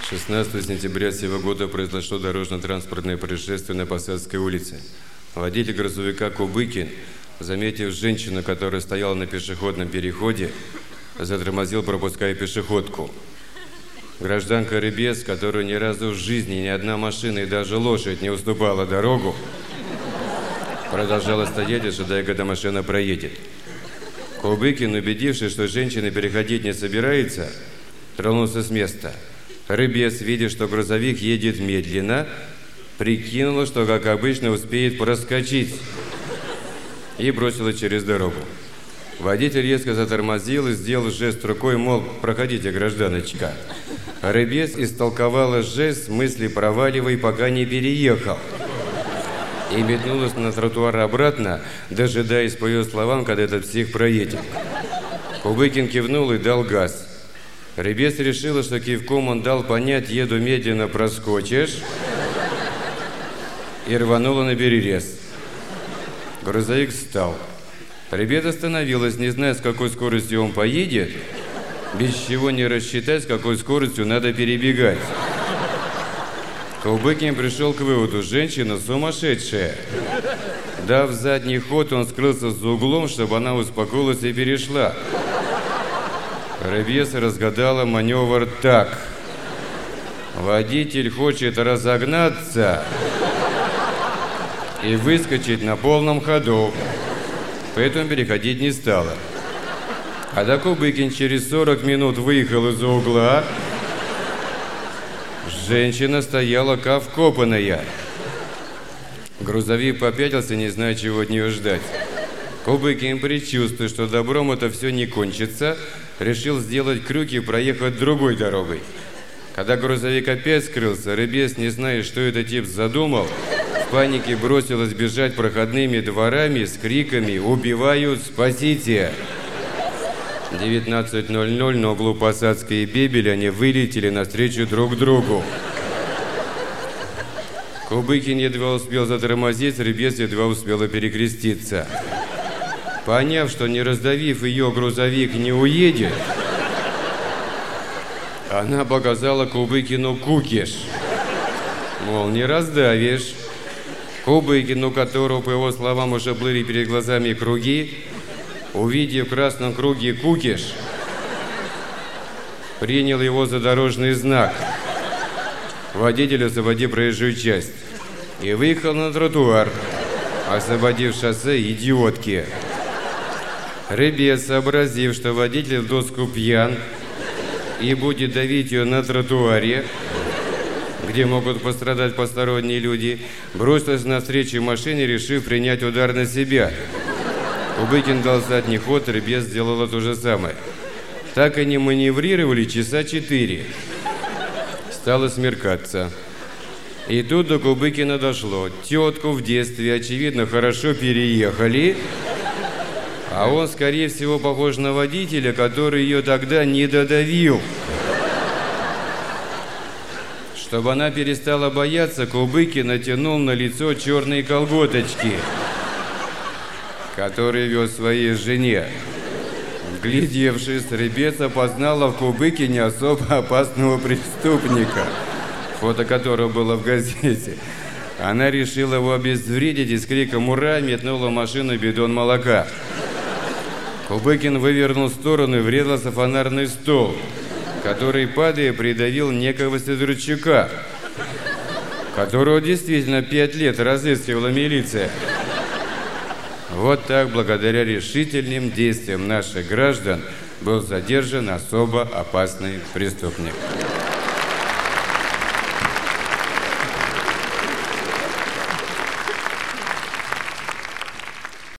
16 сентября сего года произошло дорожно-транспортное происшествие на Посадской улице. Водитель грузовика Кубыкин, заметив женщину, которая стояла на пешеходном переходе, затормозил, пропуская пешеходку. Гражданка Рыбец, которую ни разу в жизни ни одна машина и даже лошадь не уступала дорогу, продолжала стоять, ожидая, когда машина проедет. Кубыкин, убедившись, что женщина переходить не собирается, тронулся с места. Рыбец, видя, что грузовик едет медленно, прикинула, что, как обычно, успеет проскочить, и бросила через дорогу. Водитель резко затормозил и сделал жест рукой, мол, проходите, гражданочка. Рыбец истолковала жест, мысли проваливай, пока не переехал, и метнулась на тротуар обратно, дожидаясь, по ее словам, когда этот псих проедет. Кубыкин кивнул и дал газ. Рыбец решила, что кивком он дал понять, еду медленно, проскочишь, и рванула на перерез. Грузовик встал. Рыбец остановилась, не зная, с какой скоростью он поедет, без чего не рассчитать, с какой скоростью надо перебегать. Кубыкин пришел к выводу, женщина сумасшедшая. Дав задний ход, он скрылся за углом, чтобы она успокоилась и перешла. Рыбец разгадала маневр так. Водитель хочет разогнаться и выскочить на полном ходу, поэтому переходить не стала. Когда Кубыкин через 40 минут выехал из-за угла, женщина стояла как вкопанная. Грузовик попятился, не зная, чего от нее ждать. Кубыкин, предчувствуя, что добром это все не кончится, решил сделать крюк и проехать другой дорогой. Когда грузовик опять скрылся, Рыбец, не зная, что этот тип задумал, в панике бросилась бежать проходными дворами с криками «Убивают! Спасите!». 19:00 на углу Посадской и Бебеля они вылетели навстречу друг другу. Кубыкин едва успел затормозить, Рыбец едва успела перекреститься. Поняв, что не раздавив ее, грузовик не уедет, она показала Кубыкину кукиш. Мол, не раздавишь. Кубыкин, у которого, по его словам, уже плыли перед глазами круги, увидев в красном круге кукиш, принял его за дорожный знак. Водитель, освободи проезжую часть, и выехал на тротуар, освободив шоссе идиотки. Рыбец, сообразив, что водитель в доску пьян и будет давить ее на тротуаре, где могут пострадать посторонние люди, бросился навстречу машине, решив принять удар на себя. Кубыкин дал задний ход, Рыбец сделала то же самое. Так они маневрировали часа 4. Стало смеркаться. И тут до Кубыкина дошло. Тетку в детстве, очевидно, хорошо переехали, а он, скорее всего, похож на водителя, который ее тогда не додавил. Чтобы она перестала бояться, Кубыкин натянул на лицо черные колготочки, которые вез своей жене. Вглядевшись, Рыбец опознала в Кубыкине особо опасного преступника, фото которого было в газете. Она решила его обезвредить и с криком «Ура!» метнула в машину бидон молока. Кубыкин вывернул в сторону и врезался в фонарный столб, который, падая, придавил некого Сидорчука, которого действительно 5 лет разыскивала милиция. Вот так, благодаря решительным действиям наших граждан, был задержан особо опасный преступник.